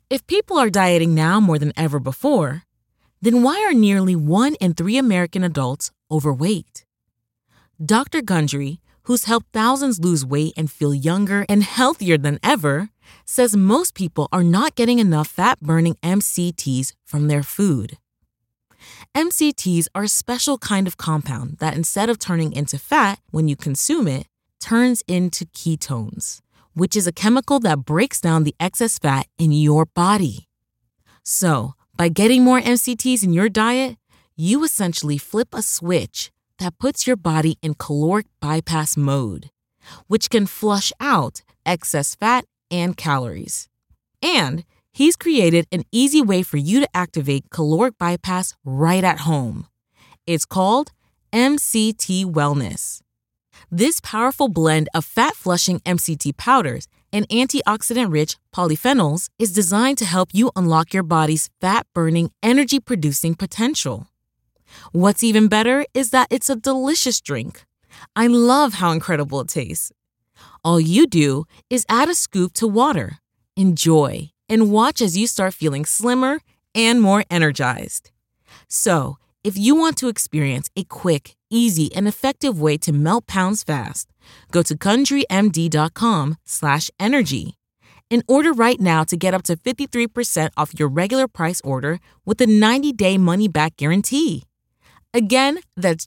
If people are dieting now more than ever before, then why are nearly 1 in 3 American adults overweight? Dr. Gundry, who's helped thousands lose weight and feel younger and healthier than ever, says most people are not getting enough fat-burning MCTs from their food. MCTs are a special kind of compound that instead of turning into fat when you consume it, turns into ketones, which is a chemical that breaks down the excess fat in your body. So, by getting more MCTs in your diet, you essentially flip a switch that puts your body in caloric bypass mode, which can flush out excess fat and calories. And he's created an easy way for you to activate caloric bypass right at home. It's called MCT Wellness. This powerful blend of fat-flushing MCT powders and antioxidant-rich polyphenols is designed to help you unlock your body's fat-burning, energy-producing potential. What's even better is that it's a delicious drink. I love how incredible it tastes. All you do is add a scoop to water, enjoy, and watch as you start feeling slimmer and more energized. So, if you want to experience a quick, easy, and effective way to melt pounds fast, go to GundryMD.com/energy and order right now to get up to 53% off your regular price order with a 90-day money-back guarantee. Again, that's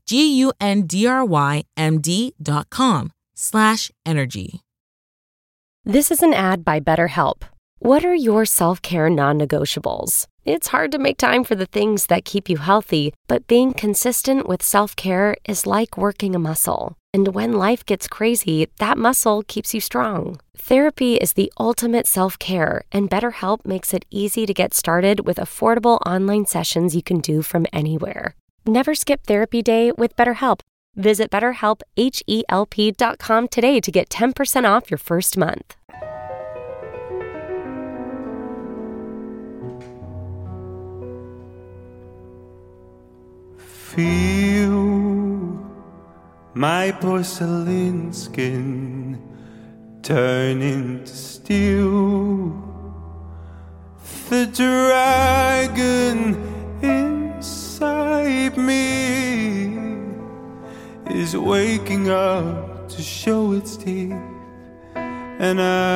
GUNDRYMD.com/energy. This is an ad by BetterHelp. What are your self-care non-negotiables? It's hard to make time for the things that keep you healthy, but being consistent with self-care is like working a muscle. And when life gets crazy, that muscle keeps you strong. Therapy is the ultimate self-care, and BetterHelp makes it easy to get started with affordable online sessions you can do from anywhere. Never skip therapy day with BetterHelp. Visit BetterHelp.com today to get 10% off your first month. Feel my porcelain skin turn into steel. The dragon inside me is waking up to show its teeth, and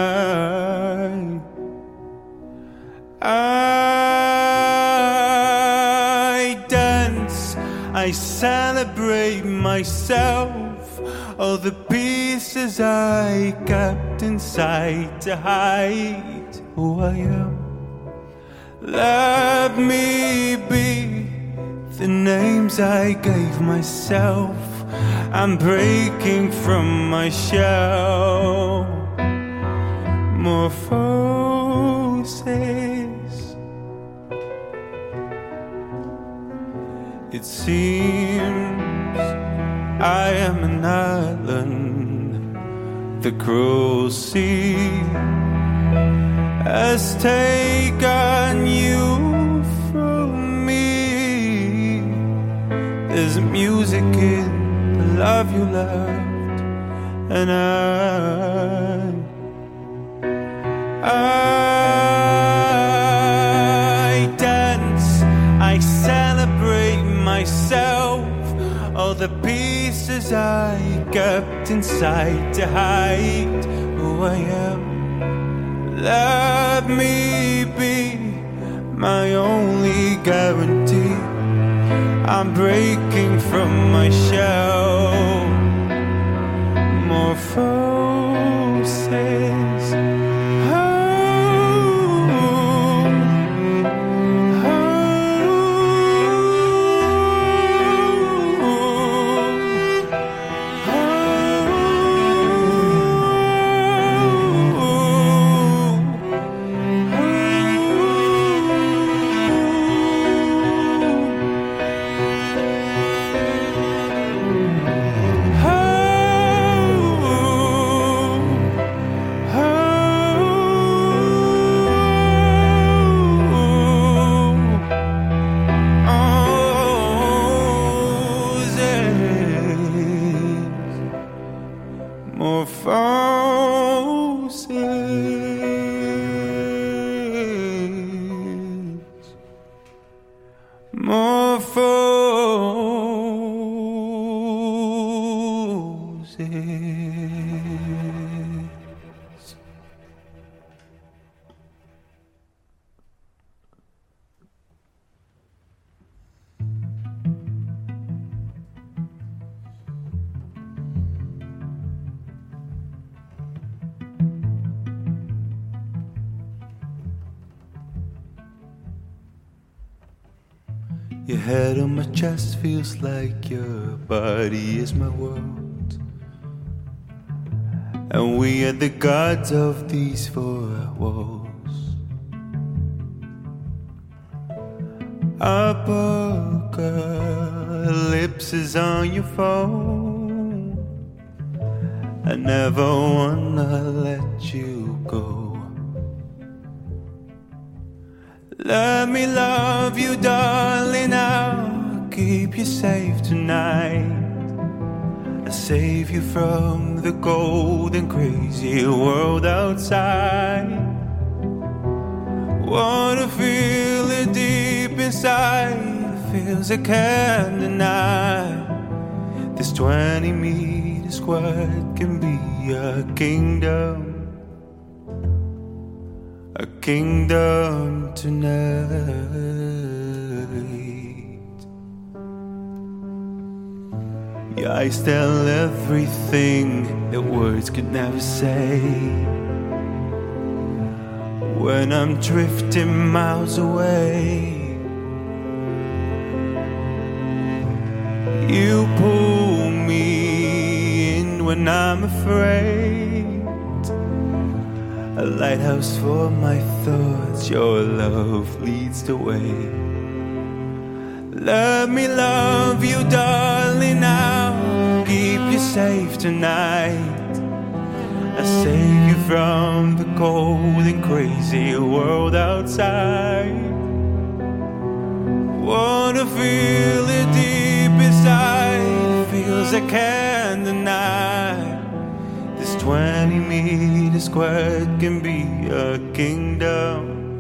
I dance, I celebrate myself, all the pieces I kept inside to hide who I am. Let me be the names I gave myself. I'm breaking from my shell. Morphosis. It seems I am an island. The cruel sea has taken you from me. There's music in the love you loved, and I dance, I celebrate myself, all the pieces I kept inside to hide who I am. Let me be my only guarantee. I'm breaking from my shell. Morphosis. Your head on my chest feels like your body is my world. And we are the gods of these four walls. Apocalypse is on your phone. I never wanna let you go. Let me love you, darling, I'll keep you safe tonight. I'll save you from the cold and crazy world outside. Wanna feel it deep inside, feels I can't deny. This 20-meter squad can be a kingdom. A kingdom tonight. Your eyes tell everything that words could never say. When I'm drifting miles away, you pull me in when I'm afraid. A lighthouse for my thoughts, your love leads the way. Let me love you, darling, I'll keep you safe tonight. I'll save you from the cold and crazy world outside. Wanna feel it deep inside, feels I can't deny. 20-meter square can be a kingdom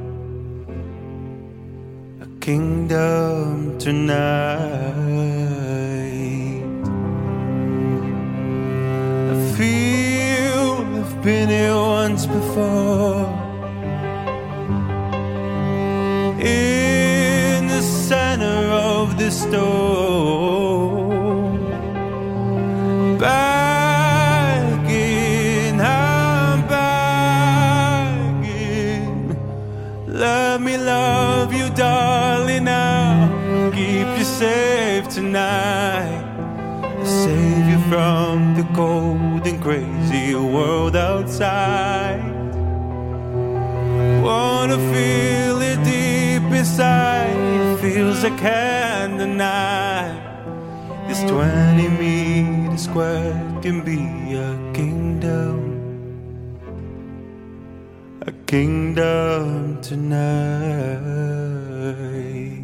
tonight. I feel I've been here once before, in the center of the storm. Let me love you, darling, I'll keep you safe tonight. I'll save you from the cold and crazy world outside. Wanna feel it deep inside, it feels I can't deny. This 20-meter square can be a kingdom. A kingdom tonight.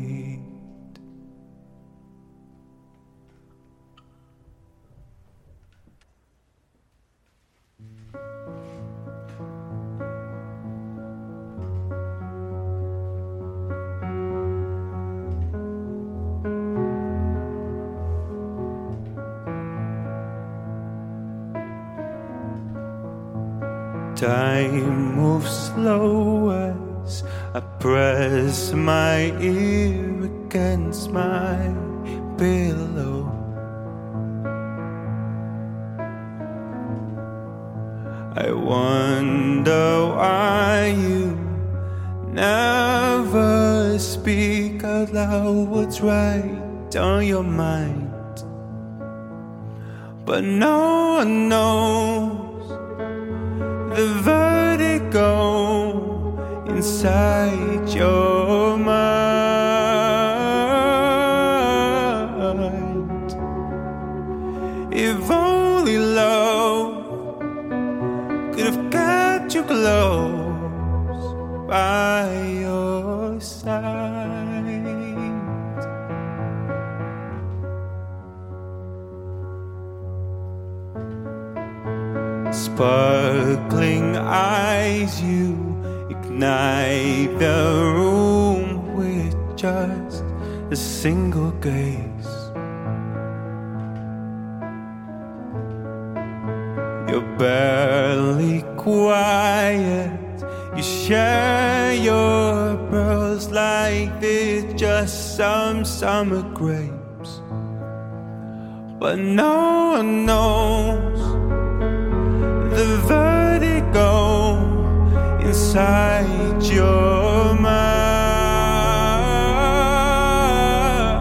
Time moves slow as I press my ear against my pillow. I wonder why you never speak out loud what's right on your mind. But no one knows the vertigo inside your mind. If only love could have kept you close by your side. Sparkling eyes, you ignite the room with just a single gaze. You're barely quiet, you share your pearls like they're just some summer grapes. But no one knows the vertigo inside your mind.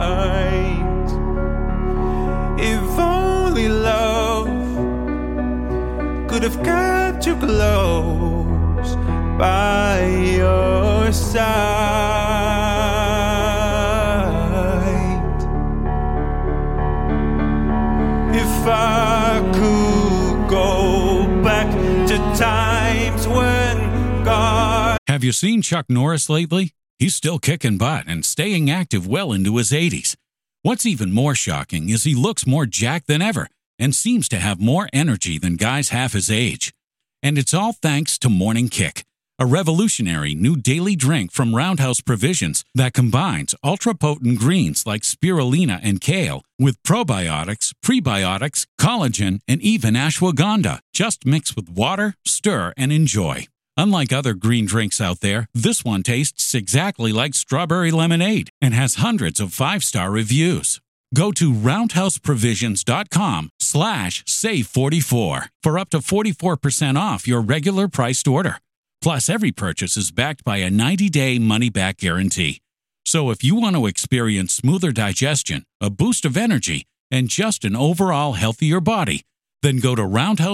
too close by your side. If I could go back to times when God... Have you seen Chuck Norris lately? He's still kicking butt and staying active well into his 80s. What's even more shocking is he looks more jacked than ever and seems to have more energy than guys half his age. And it's all thanks to Morning Kick, a revolutionary new daily drink from Roundhouse Provisions that combines ultra-potent greens like spirulina and kale with probiotics, prebiotics, collagen, and even ashwagandha. Just mix with water, stir, and enjoy. Unlike other green drinks out there, this one tastes exactly like strawberry lemonade and has hundreds of 5-star reviews. Go to roundhouseprovisions.com/save44 for up to 44% off your regular priced order. Plus, every purchase is backed by a 90-day money-back guarantee. So if you want to experience smoother digestion, a boost of energy, and just an overall healthier body, then go to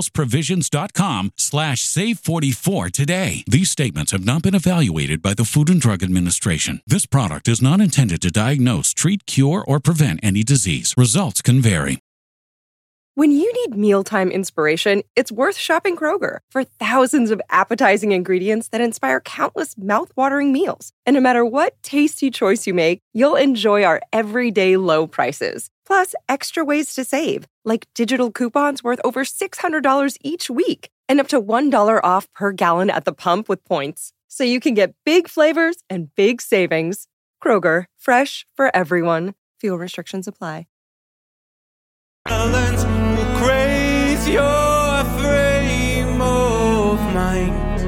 roundhouseprovisions.com/save44 today. These statements have not been evaluated by the Food and Drug Administration. This product is not intended to diagnose, treat, cure, or prevent any disease. Results can vary. When you need mealtime inspiration, it's worth shopping Kroger for thousands of appetizing ingredients that inspire countless mouth-watering meals. And no matter what tasty choice you make, you'll enjoy our everyday low prices. Plus, extra ways to save, like digital coupons worth over $600 each week and up to $1 off per gallon at the pump with points. So you can get big flavors and big savings. Kroger, fresh for everyone. Fuel restrictions apply. Balance will craze your frame of mind.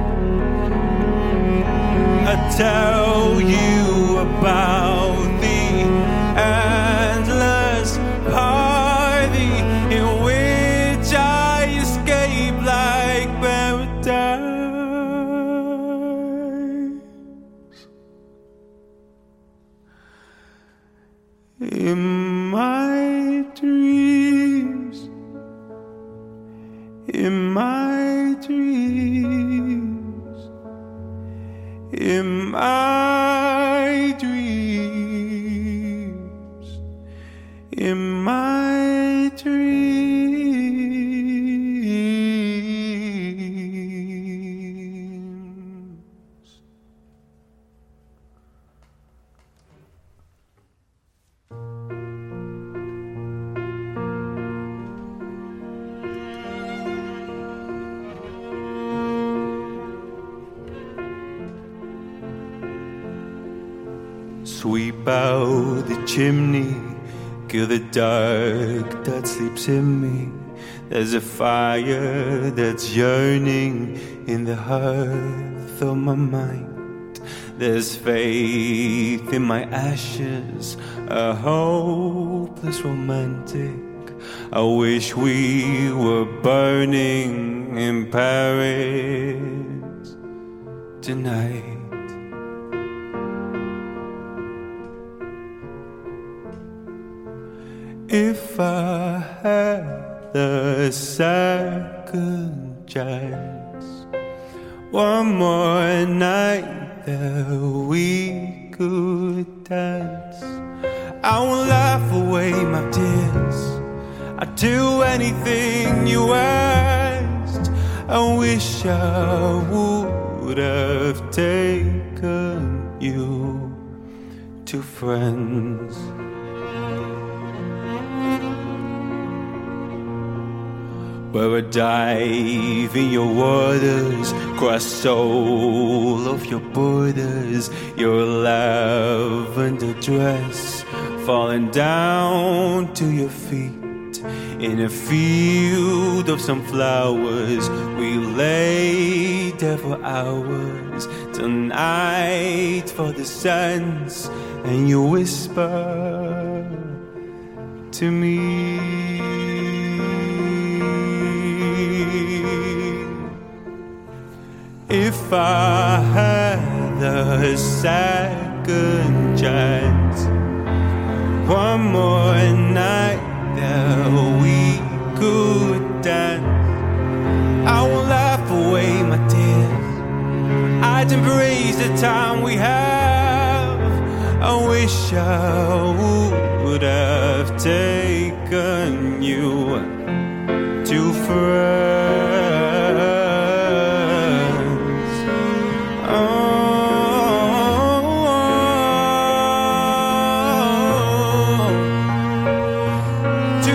I tell you about the endless party in which I escape like paradise. In my dreams, in my dreams, in my dreams, in my dreams. Sweep out the chimney, kill the dark that sleeps in me. There's a fire that's yearning in the hearth of my mind. There's faith in my ashes, a hopeless romantic. I wish we were burning in Paris tonight. If I had a second chance, one more night that we could dance, I will laugh away my tears. I'd do anything you asked. I wish I would have taken you to friends. Where I dive in your waters, cross all of your borders, your lavender dress falling down to your feet. In a field of sunflowers, we lay there for hours, tonight for the sands, and you whisper to me. If I had a second chance, one more night that we could dance, I will laugh try to embrace the time we have. I wish I would have taken you to France. To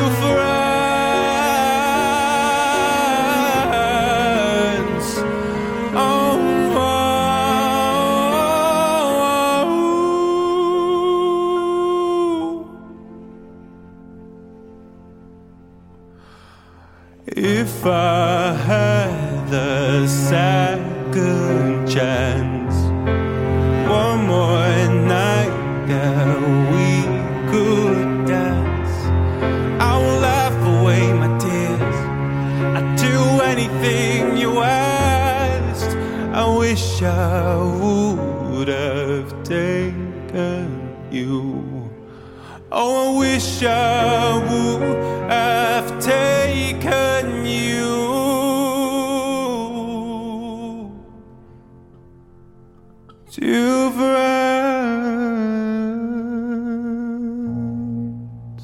France. If I had the second chance, one more night that we could dance, I will laugh away my tears. I'd do anything you asked. I wish I would have taken you. Oh, I wish I would have taken you to France.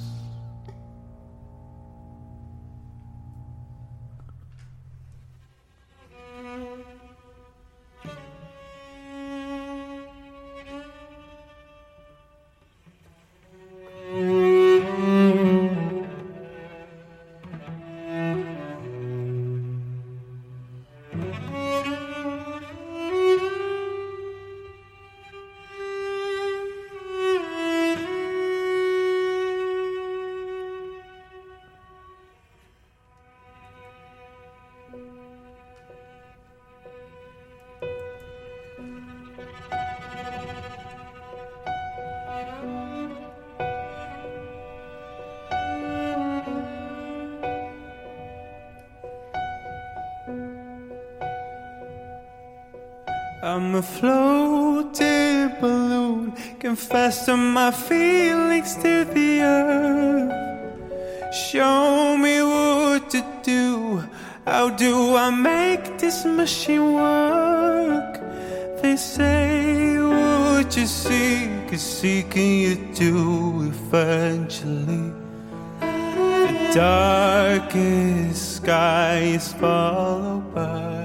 I'm a floating balloon, confess to my feelings to the earth. Show me what to do, how do I make this machine work? They say what you seek is seeking you do eventually. The darkest sky is followed by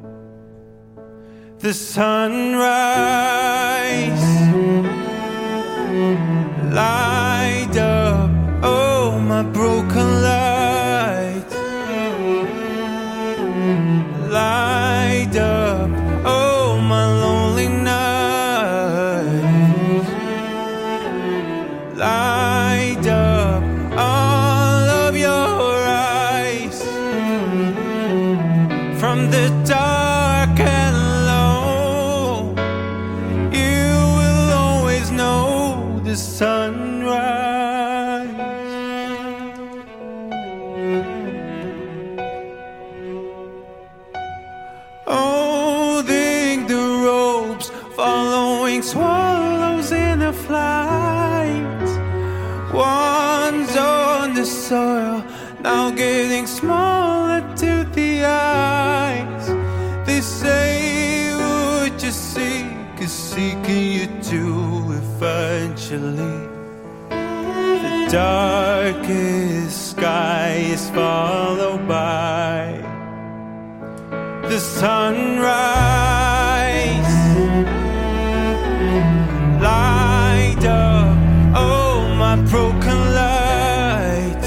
the sunrise. Light up, oh my broken light. Light up, oh my lonely night. Light up all of your eyes. From the dark and low, you will always know the sunrise. Holding the ropes, following swallows in a flight. One's on the soil, now getting smaller to the eyes. They say what you seek is seeking you to eventually. The darkest sky is followed by the sunrise. Light up, oh my broken light.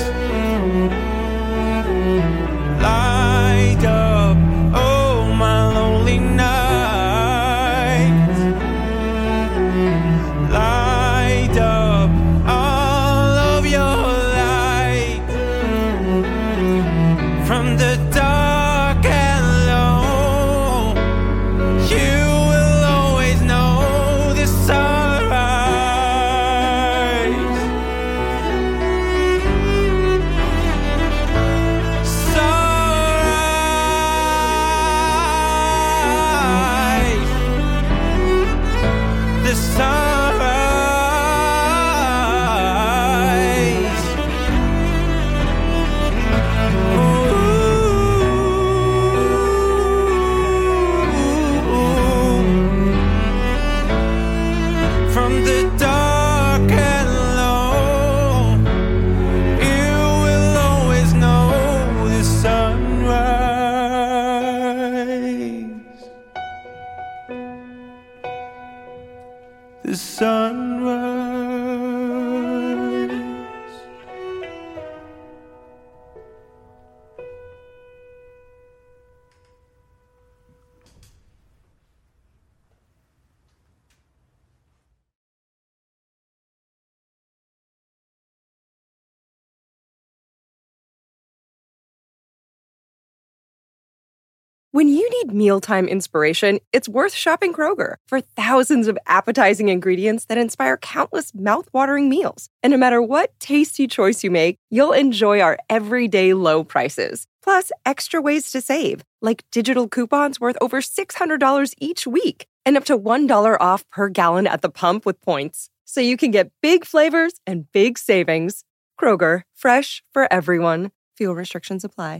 Light up, oh my lonely night. Light up all of your light. From the dark and low, the sunrise. When you need mealtime inspiration, it's worth shopping Kroger for thousands of appetizing ingredients that inspire countless mouth-watering meals. And no matter what tasty choice you make, you'll enjoy our everyday low prices. Plus, extra ways to save, like digital coupons worth over $600 each week and up to $1 off per gallon at the pump with points. So you can get big flavors and big savings. Kroger, fresh for everyone. Fuel restrictions apply.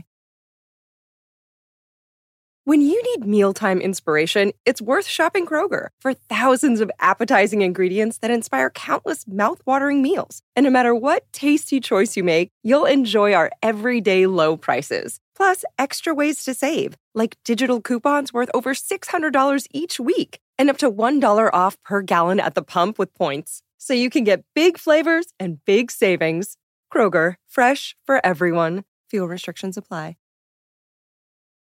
When you need mealtime inspiration, it's worth shopping Kroger for thousands of appetizing ingredients that inspire countless mouth-watering meals. And no matter what tasty choice you make, you'll enjoy our everyday low prices. Plus, extra ways to save, like digital coupons worth over $600 each week and up to $1 off per gallon at the pump with points. So you can get big flavors and big savings. Kroger, fresh for everyone. Fuel restrictions apply.